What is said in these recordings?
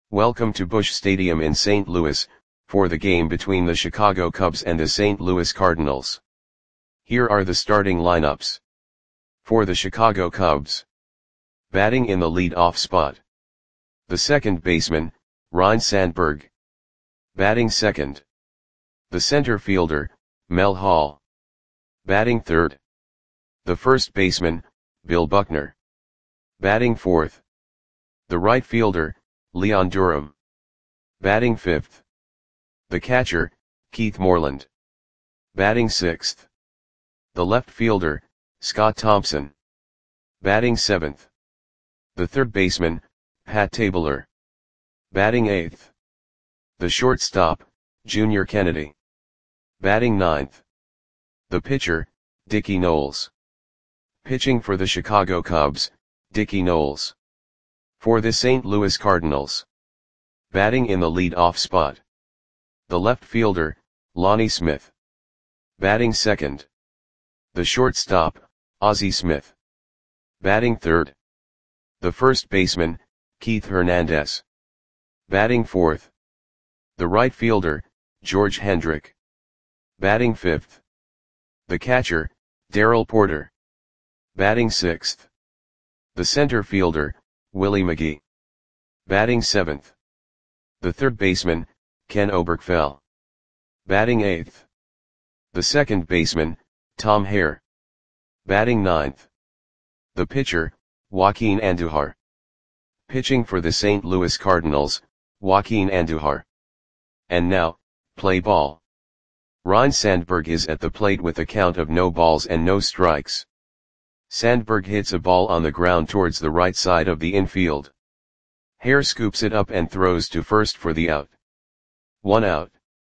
Welcome to Busch Stadium in St. Louis, for the game between the Chicago Cubs and the St. Louis Cardinals. Here are the starting lineups. For the Chicago Cubs. Batting in the lead-off spot. The second baseman, Ryne Sandberg. Batting second. The center fielder, Mel Hall. Batting third. The first baseman, Bill Buckner. Batting fourth. The right fielder, Leon Durham. Batting fifth. The catcher, Keith Moreland. Batting sixth. The left fielder, Scott Thompson. Batting seventh. The third baseman, Pat Tabler. Batting eighth. The shortstop, Junior Kennedy. Batting ninth. The pitcher, Dickie Noles. Pitching for the Chicago Cubs, Dickie Noles. For the St. Louis Cardinals. Batting in the lead-off spot. The left fielder, Lonnie Smith. Batting second. The shortstop, Ozzie Smith. Batting third. The first baseman, Keith Hernandez. Batting fourth. The right fielder, George Hendrick. Batting fifth. The catcher, Darrell Porter. Batting sixth. The center fielder, Willie McGee. Batting seventh. The third baseman, Ken Oberkfell. Batting eighth. The second baseman, Tom Hare. Batting ninth. The pitcher, Joaquin Andujar. Pitching for the St. Louis Cardinals, Joaquin Andujar. And now, play ball. Ryne Sandberg is at the plate with a count of no balls and no strikes. Sandberg hits a ball on the ground towards the right side of the infield. Hare scoops it up and throws to first for the out. 1 out.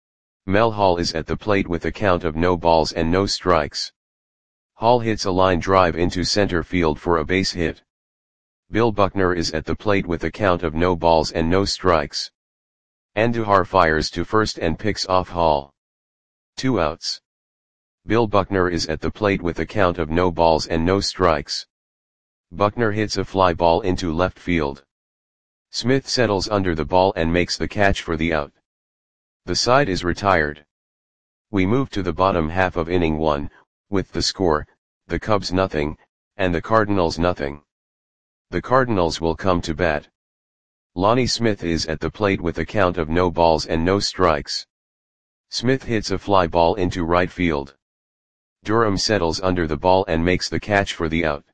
Mel Hall is at the plate with a count of no balls and no strikes. Hall hits a line drive into center field for a base hit. Bill Buckner is at the plate with a count of no balls and no strikes. Andujar fires to first and picks off Hall. 2 outs. Bill Buckner is at the plate with a count of no balls and no strikes. Buckner hits a fly ball into left field. Smith settles under the ball and makes the catch for the out. The side is retired. We move to the bottom half of inning 1, with the score, the Cubs nothing, and the Cardinals nothing. The Cardinals will come to bat. Lonnie Smith is at the plate with a count of no balls and no strikes. Smith hits a fly ball into right field. Durham settles under the ball and makes the catch for the out.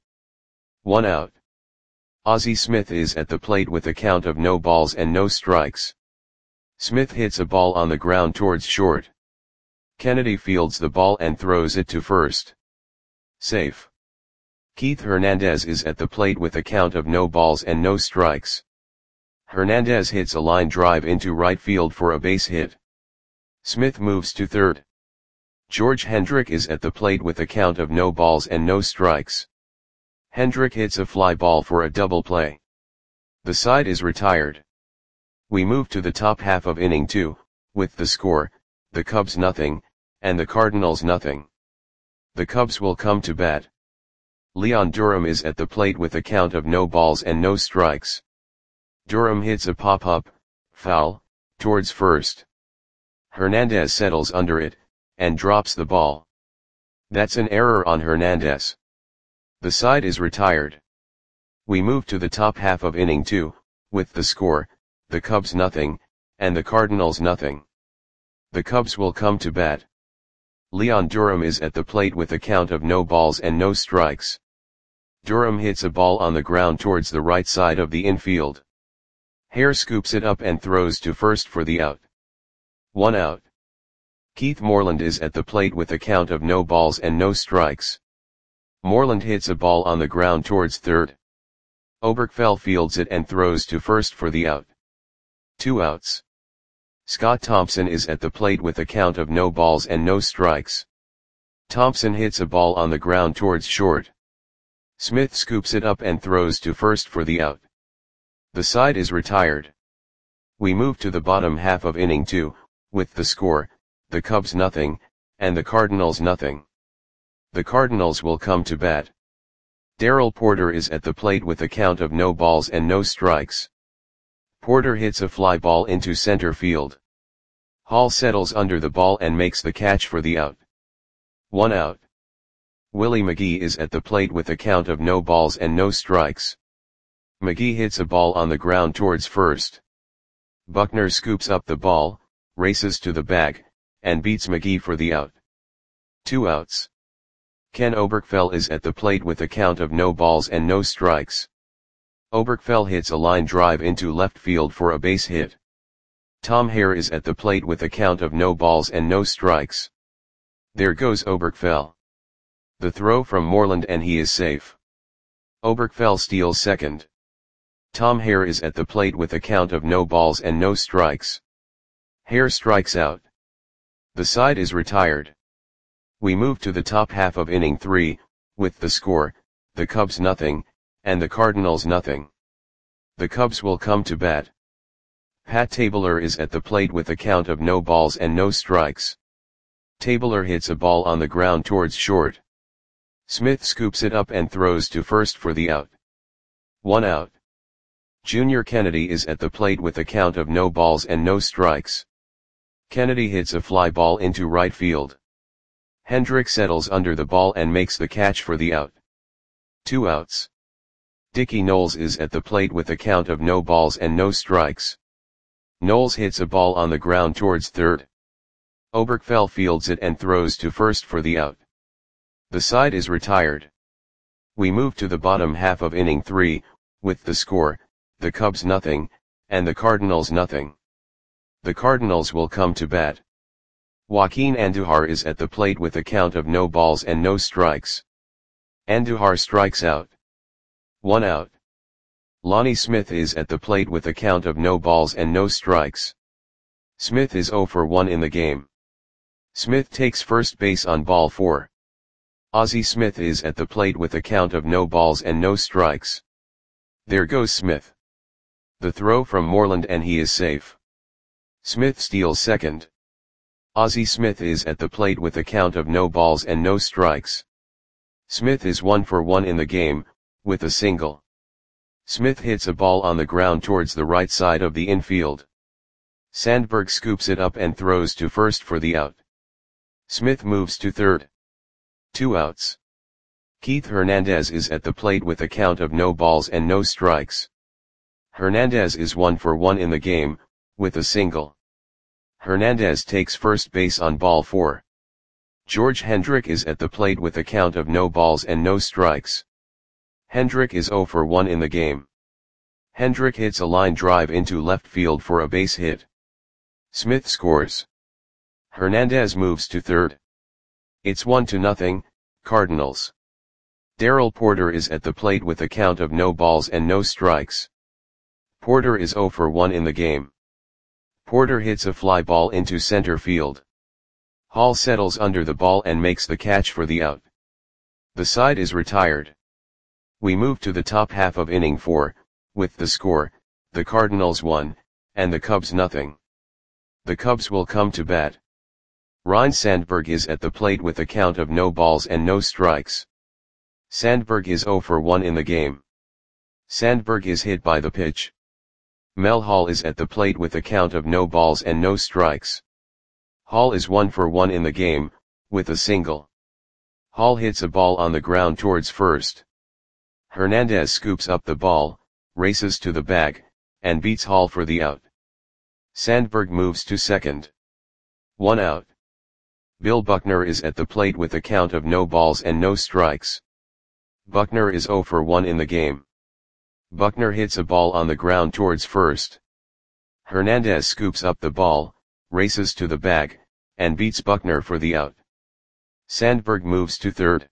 1 out. Ozzie Smith is at the plate with a count of no balls and no strikes. Smith hits a ball on the ground towards short. Kennedy fields the ball and throws it to first. Safe. Keith Hernandez is at the plate with a count of no balls and no strikes. Hernandez hits a line drive into right field for a base hit. Smith moves to third. George Hendrick is at the plate with a count of no balls and no strikes. Hendrick hits a fly ball for a double play. The side is retired. We move to the top half of inning 2, with the score, the Cubs nothing, and the Cardinals nothing. The Cubs will come to bat. Leon Durham is at the plate with a count of no balls and no strikes. Durham hits a pop-up, foul, towards first. Hernandez settles under it, and drops the ball. That's an error on Hernandez. The side is retired. We move to the top half of inning 2, with the score, the Cubs nothing, and the Cardinals nothing. The Cubs will come to bat. Leon Durham is at the plate with a count of no balls and no strikes. Durham hits a ball on the ground towards the right side of the infield. Hare scoops it up and throws to first for the out. 1 out. Keith Moreland is at the plate with a count of no balls and no strikes. Moreland hits a ball on the ground towards third. Oberkfell fields it and throws to first for the out. 2 outs. Scott Thompson is at the plate with a count of no balls and no strikes. Thompson hits a ball on the ground towards short. Smith scoops it up and throws to first for the out. The side is retired. We move to the bottom half of inning 2, with the score, the Cubs nothing, and the Cardinals nothing. The Cardinals will come to bat. Darrell Porter is at the plate with a count of no balls and no strikes. Porter hits a fly ball into center field. Hall settles under the ball and makes the catch for the out. 1 out. Willie McGee is at the plate with a count of no balls and no strikes. McGee hits a ball on the ground towards first. Buckner scoops up the ball, races to the bag, and beats McGee for the out. 2 outs. Ken Oberkfell is at the plate with a count of no balls and no strikes. Oberkfell hits a line drive into left field for a base hit. Tom Hare is at the plate with a count of no balls and no strikes. There goes Oberkfell. The throw from Moreland and he is safe. Oberkfell steals second. Tom Hare is at the plate with a count of no balls and no strikes. Hare strikes out. The side is retired. We move to the top half of inning 3, with the score, the Cubs nothing, and the Cardinals nothing. The Cubs will come to bat. Pat Tabler is at the plate with a count of no balls and no strikes. Tabler hits a ball on the ground towards short. Smith scoops it up and throws to first for the out. 1 out. Junior Kennedy is at the plate with a count of no balls and no strikes. Kennedy hits a fly ball into right field. Hendrick settles under the ball and makes the catch for the out. 2 outs. Dickie Knowles is at the plate with a count of no balls and no strikes. Knowles hits a ball on the ground towards third. Oberkfell fields it and throws to first for the out. The side is retired. We move to the bottom half of inning 3, with the score, the Cubs nothing, and the Cardinals nothing. The Cardinals will come to bat. Joaquin Andujar is at the plate with a count of no balls and no strikes. Andujar strikes out. 1 out. Lonnie Smith is at the plate with a count of no balls and no strikes. Smith is 0 for 1 in the game. Smith takes first base on ball 4. Ozzie Smith is at the plate with a count of no balls and no strikes. There goes Smith. The throw from Moreland and he is safe. Smith steals second. Ozzie Smith is at the plate with a count of no balls and no strikes. Smith is 1 for 1 in the game, with a single. Smith hits a ball on the ground towards the right side of the infield. Sandberg scoops it up and throws to first for the out. Smith moves to third. 2 outs. Keith Hernandez is at the plate with a count of no balls and no strikes. Hernandez is 1 for 1 in the game, with a single. Hernandez takes first base on ball 4. George Hendrick is at the plate with a count of no balls and no strikes. Hendrick is 0 for 1 in the game. Hendrick hits a line drive into left field for a base hit. Smith scores. Hernandez moves to third. It's 1-0, Cardinals. Darrell Porter is at the plate with a count of no balls and no strikes. Porter is 0 for 1 in the game. Porter hits a fly ball into center field. Hall settles under the ball and makes the catch for the out. The side is retired. We move to the top half of inning 4, with the score, the Cardinals 1, and the Cubs nothing. The Cubs will come to bat. Ryne Sandberg is at the plate with a count of no balls and no strikes. Sandberg is 0 for 1 in the game. Sandberg is hit by the pitch. Mel Hall is at the plate with a count of no balls and no strikes. Hall is 1 for 1 in the game, with a single. Hall hits a ball on the ground towards first. Hernandez scoops up the ball, races to the bag, and beats Hall for the out. Sandberg moves to second. 1 out. Bill Buckner is at the plate with a count of no balls and no strikes. Buckner is 0 for 1 in the game. Buckner hits a ball on the ground towards first. Hernandez scoops up the ball, races to the bag, and beats Buckner for the out. Sandberg moves to third.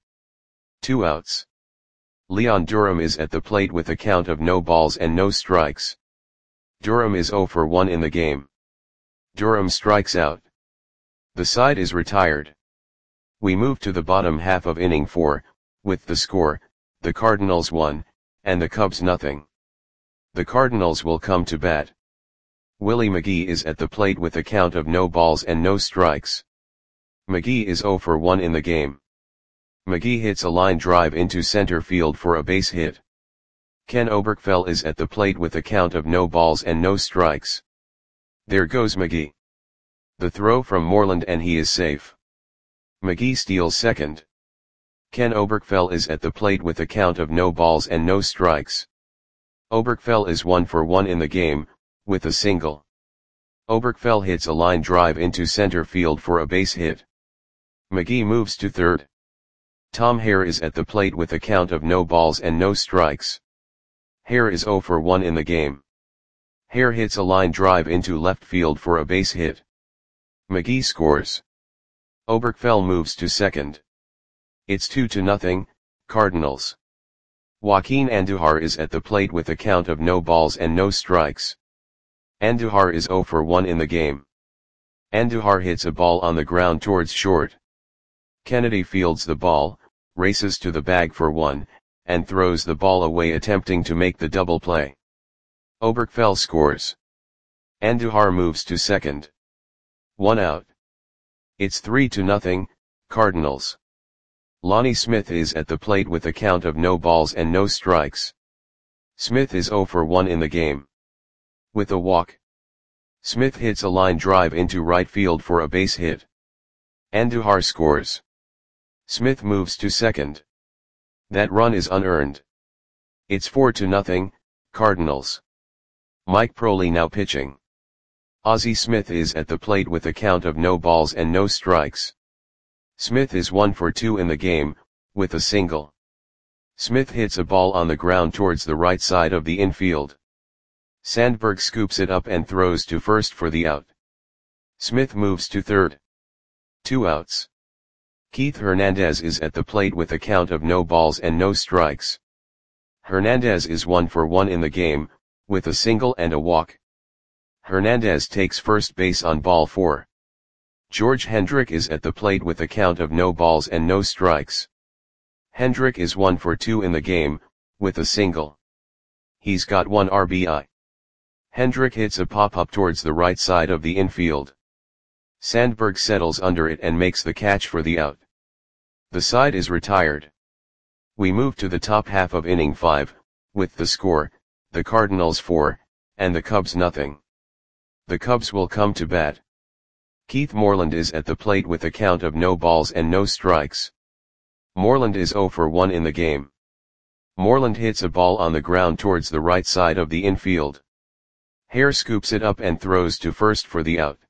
2 outs. Leon Durham is at the plate with a count of no balls and no strikes. Durham is 0 for 1 in the game. Durham strikes out. The side is retired. We move to the bottom half of inning 4, with the score, the Cardinals 1, and the Cubs nothing. The Cardinals will come to bat. Willie McGee is at the plate with a count of no balls and no strikes. McGee is 0 for 1 in the game. McGee hits a line drive into center field for a base hit. Ken Oberkfell is at the plate with a count of no balls and no strikes. There goes McGee. The throw from Moreland and he is safe. McGee steals second. Ken Oberkfell is at the plate with a count of no balls and no strikes. Oberkfell is 1 for 1 in the game, with a single. Oberkfell hits a line drive into center field for a base hit. McGee moves to third. Tom Hare is at the plate with a count of no balls and no strikes. Hare is 0 for 1 in the game. Hare hits a line drive into left field for a base hit. McGee scores. Oberkfell moves to second. It's 2-0, Cardinals. Joaquin Andujar is at the plate with a count of no balls and no strikes. Andujar is 0 for 1 in the game. Andujar hits a ball on the ground towards short. Kennedy fields the ball, races to the bag for 1, and throws the ball away attempting to make the double play. Oberkfell scores. Andujar moves to second. 1 out. It's 3-0, Cardinals. Lonnie Smith is at the plate with a count of no balls and no strikes. Smith is 0 for 1 in the game. With a walk, Smith hits a line drive into right field for a base hit. Andujar scores. Smith moves to second. That run is unearned. It's 4-0, Cardinals. Mike Proley now pitching. Ozzie Smith is at the plate with a count of no balls and no strikes. Smith is 1 for 2 in the game, with a single. Smith hits a ball on the ground towards the right side of the infield. Sandberg scoops it up and throws to first for the out. Smith moves to third. 2 outs. Keith Hernandez is at the plate with a count of no balls and no strikes. Hernandez is 1 for 1 in the game, with a single and a walk. Hernandez takes first base on ball 4. George Hendrick is at the plate with a count of no balls and no strikes. Hendrick is 1 for 2 in the game, with a single. He's got 1 RBI. Hendrick hits a pop-up towards the right side of the infield. Sandberg settles under it and makes the catch for the out. The side is retired. We move to the top half of inning 5, with the score, the Cardinals 4, and the Cubs nothing. The Cubs will come to bat. Keith Moreland is at the plate with a count of no balls and no strikes. Moreland is 0 for 1 in the game. Moreland hits a ball on the ground towards the right side of the infield. Hare scoops it up and throws to first for the out.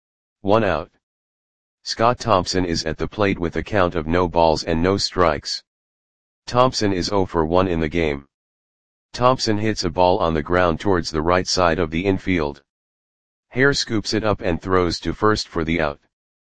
1 out. Scott Thompson is at the plate with a count of no balls and no strikes. Thompson is 0 for 1 in the game. Thompson hits a ball on the ground towards the right side of the infield. Hare scoops it up and throws to first for the out.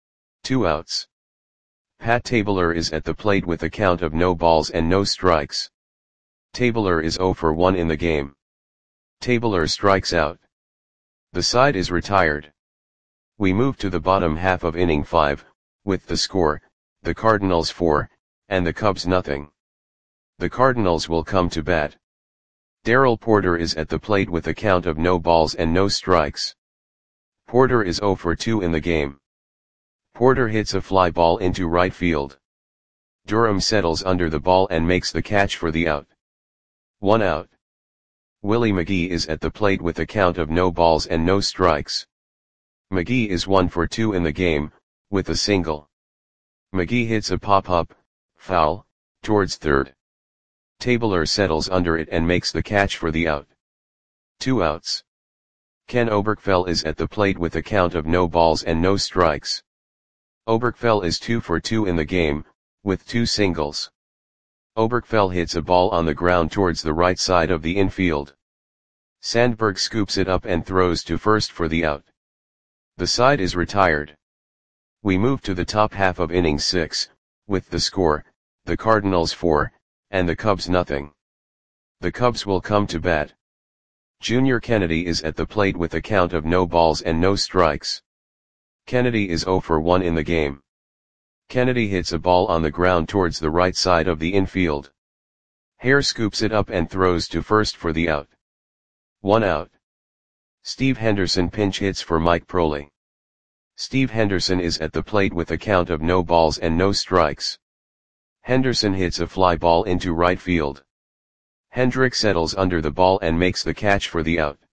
2 outs. Pat Tabler is at the plate with a count of no balls and no strikes. Tabler is 0 for 1 in the game. Tabler strikes out. The side is retired. We move to the bottom half of inning 5, with the score, the Cardinals 4, and the Cubs nothing. The Cardinals will come to bat. Darrell Porter is at the plate with a count of no balls and no strikes. Porter is 0 for 2 in the game. Porter hits a fly ball into right field. Durham settles under the ball and makes the catch for the out. 1 out. Willie McGee is at the plate with a count of no balls and no strikes. McGee is 1 for 2 in the game, with a single. McGee hits a pop-up, foul, towards third. Tabler settles under it and makes the catch for the out. 2 outs. Ken Oberkfell is at the plate with a count of no balls and no strikes. Oberkfell is 2 for 2 in the game, with 2 singles. Oberkfell hits a ball on the ground towards the right side of the infield. Sandberg scoops it up and throws to first for the out. The side is retired. We move to the top half of inning 6, with the score, the Cardinals 4, and the Cubs nothing. The Cubs will come to bat. Junior Kennedy is at the plate with a count of no balls and no strikes. Kennedy is 0 for 1 in the game. Kennedy hits a ball on the ground towards the right side of the infield. Hare scoops it up and throws to first for the out. 1 out. Steve Henderson pinch hits for Mike Proley. Steve Henderson is at the plate with a count of no balls and no strikes. Henderson hits a fly ball into right field. Hendrick settles under the ball and makes the catch for the out.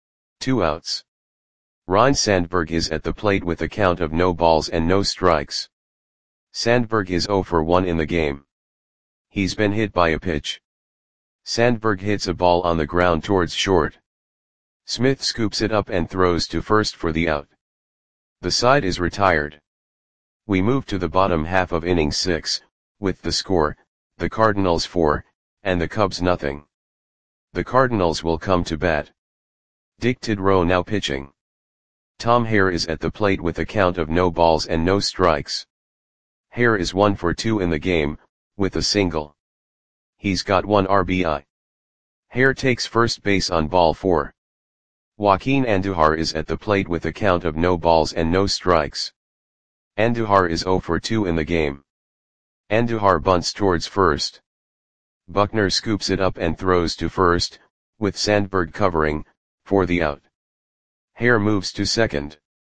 2 outs. Ryne Sandberg is at the plate with a count of no balls and no strikes. Sandberg is 0 for 1 in the game. He's been hit by a pitch. Sandberg hits a ball on the ground towards short. Smith scoops it up and throws to first for the out. The side is retired. We move to the bottom half of inning 6, with the score, the Cardinals 4, and the Cubs nothing. The Cardinals will come to bat. Dick Tidrow now pitching. Tom Hare is at the plate with a count of no balls and no strikes. Hare is 1 for 2 in the game, with a single. He's got 1 RBI. Hare takes first base on ball 4. Joaquin Andujar is at the plate with a count of no balls and no strikes. Andujar is 0 for 2 in the game. Andujar bunts towards first. Buckner scoops it up and throws to first, with Sandberg covering, for the out. Hare moves to second.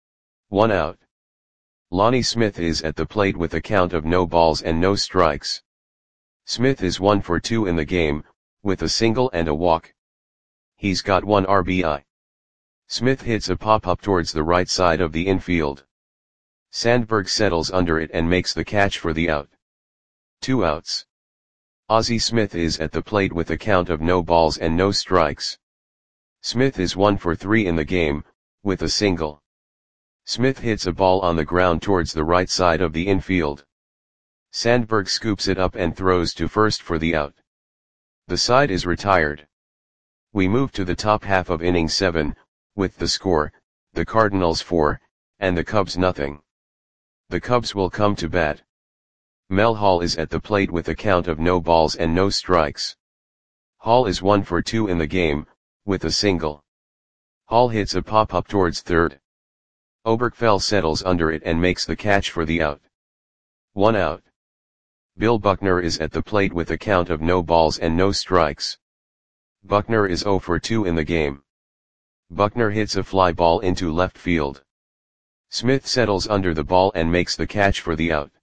1 out. Lonnie Smith is at the plate with a count of no balls and no strikes. Smith is 1 for 2 in the game, with a single and a walk. He's got 1 RBI. Smith hits a pop-up towards the right side of the infield. Sandberg settles under it and makes the catch for the out. 2 outs. Ozzie Smith is at the plate with a count of no balls and no strikes. Smith is 1 for 3 in the game, with a single. Smith hits a ball on the ground towards the right side of the infield. Sandberg scoops it up and throws to first for the out. The side is retired. We move to the top half of inning 7, with the score, the Cardinals 4, and the Cubs nothing. The Cubs will come to bat. Mel Hall is at the plate with a count of no balls and no strikes. Hall is 1 for 2 in the game, with a single. Hall hits a pop-up towards third. Oberkfell settles under it and makes the catch for the out. 1 out. Bill Buckner is at the plate with a count of no balls and no strikes. Buckner is 0 for 2 in the game. Buckner hits a fly ball into left field. Smith settles under the ball and makes the catch for the out.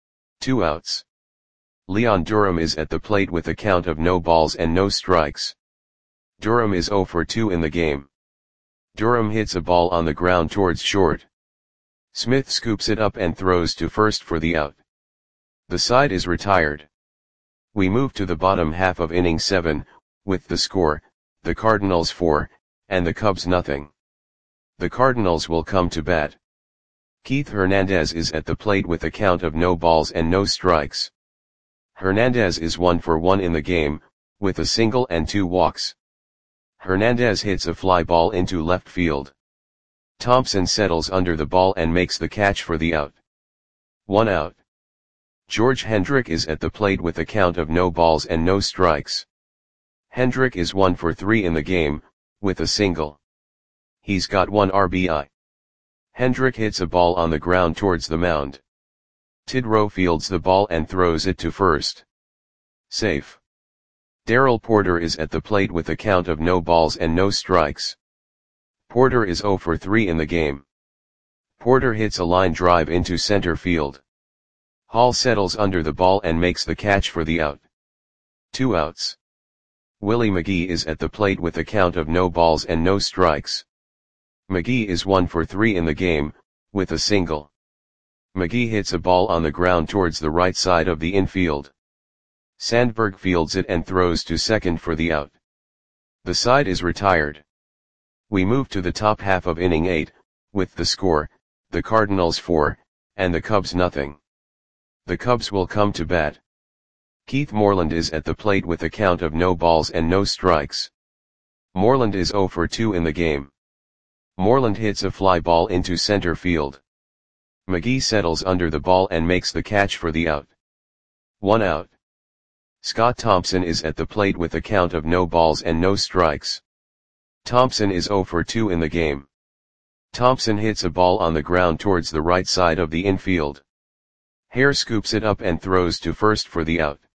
2 outs. Leon Durham is at the plate with a count of no balls and no strikes. Durham is 0 for 2 in the game. Durham hits a ball on the ground towards short. Smith scoops it up and throws to first for the out. The side is retired. We move to the bottom half of inning 7, with the score, the Cardinals 4, and the Cubs nothing. The Cardinals will come to bat. Keith Hernandez is at the plate with a count of no balls and no strikes. Hernandez is 1 for 1 in the game, with a single and 2 walks. Hernandez hits a fly ball into left field. Thompson settles under the ball and makes the catch for the out. 1 out. George Hendrick is at the plate with a count of no balls and no strikes. Hendrick is 1 for 3 in the game, with a single. He's got 1 RBI. Hendrick hits a ball on the ground towards the mound. Tidrow fields the ball and throws it to first. Safe. Darrell Porter is at the plate with a count of no balls and no strikes. Porter is 0 for 3 in the game. Porter hits a line drive into center field. Hall settles under the ball and makes the catch for the out. 2 outs. Willie McGee is at the plate with a count of no balls and no strikes. McGee is 1 for 3 in the game, with a single. McGee hits a ball on the ground towards the right side of the infield. Sandberg fields it and throws to second for the out. The side is retired. We move to the top half of inning 8, with the score, the Cardinals 4, and the Cubs nothing. The Cubs will come to bat. Keith Moreland is at the plate with a count of no balls and no strikes. Moreland is 0 for 2 in the game. Moreland hits a fly ball into center field. McGee settles under the ball and makes the catch for the out. 1 out. Scott Thompson is at the plate with a count of no balls and no strikes. Thompson is 0 for 2 in the game. Thompson hits a ball on the ground towards the right side of the infield. Hare scoops it up and throws to first for the out.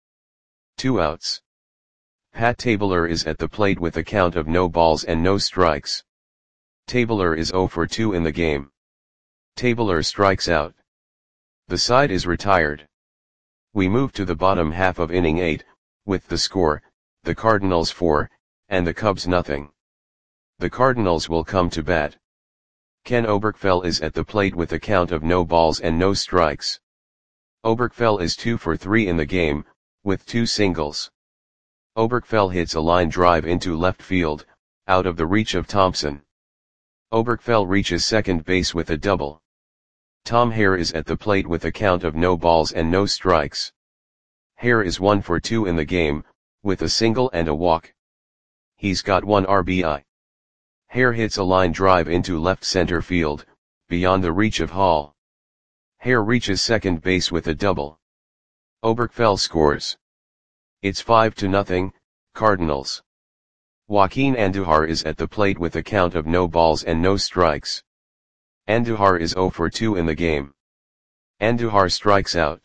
2 outs. Pat Tabler is at the plate with a count of no balls and no strikes. Tabler is 0 for 2 in the game. Tabler strikes out. The side is retired. We move to the bottom half of inning 8, with the score, the Cardinals 4, and the Cubs nothing. The Cardinals will come to bat. Ken Oberkfell is at the plate with a count of no balls and no strikes. Oberkfell is 2 for 3 in the game, with 2 singles. Oberkfell hits a line drive into left field, out of the reach of Thompson. Oberkfell reaches second base with a double. Tom Hare is at the plate with a count of no balls and no strikes. Hare is 1 for 2 in the game, with a single and a walk. He's got 1 RBI. Hare hits a line drive into left center field, beyond the reach of Hall. Hare reaches second base with a double. Oberkfell scores. It's 5-0, Cardinals. Joaquin Andujar is at the plate with a count of no balls and no strikes. Andujar is 0 for 2 in the game. Andujar strikes out.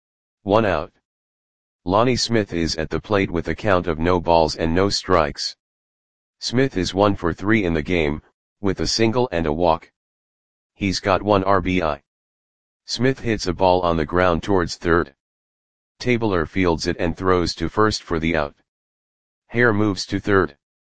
1 out. Lonnie Smith is at the plate with a count of no balls and no strikes. Smith is 1 for 3 in the game, with a single and a walk. He's got 1 RBI. Smith hits a ball on the ground towards third. Tabler fields it and throws to first for the out. Hare moves to third.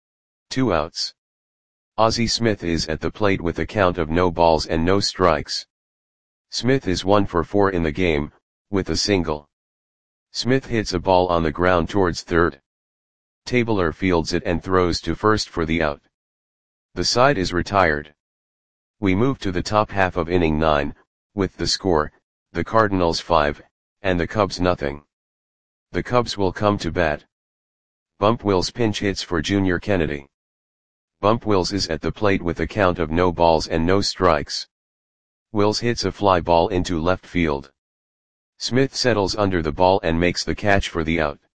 2 outs. Ozzie Smith is at the plate with a count of no balls and no strikes. Smith is 1 for 4 in the game, with a single. Smith hits a ball on the ground towards third. Tabler fields it and throws to first for the out. The side is retired. We move to the top half of inning 9, with the score, the Cardinals 5, and the Cubs nothing. The Cubs will come to bat. Bump Wills pinch hits for Junior Kennedy. Bump Wills is at the plate with a count of no balls and no strikes. Wills hits a fly ball into left field. Smith settles under the ball and makes the catch for the out.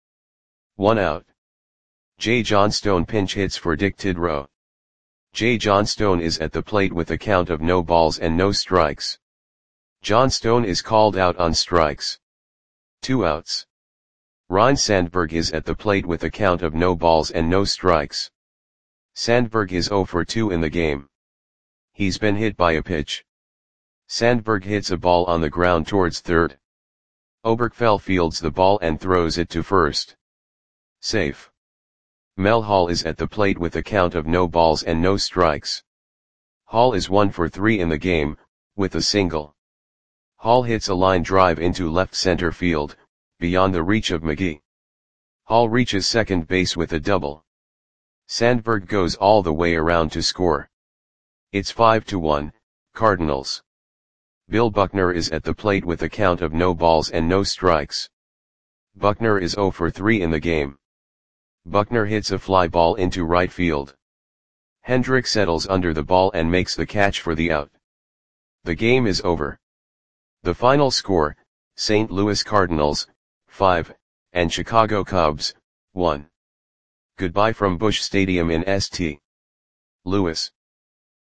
1 out. Jay Johnstone pinch hits for Dick Tidrow. Jay Johnstone is at the plate with a count of no balls and no strikes. Johnstone is called out on strikes. 2 outs. Ryne Sandberg is at the plate with a count of no balls and no strikes. Sandberg is 0 for 2 in the game. He's been hit by a pitch. Sandberg hits a ball on the ground towards third. Oberkfell fields the ball and throws it to first. Safe. Mel Hall is at the plate with a count of no balls and no strikes. Hall is 1 for 3 in the game, with a single. Hall hits a line drive into left center field, beyond the reach of McGee. Hall reaches second base with a double. Sandberg goes all the way around to score. It's 5-1, Cardinals. Bill Buckner is at the plate with a count of no balls and no strikes. Buckner is 0 for 3 in the game. Buckner hits a fly ball into right field. Hendrick settles under the ball and makes the catch for the out. The game is over. The final score, St. Louis Cardinals, 5, and Chicago Cubs, 1. Goodbye from Busch Stadium in St. Louis.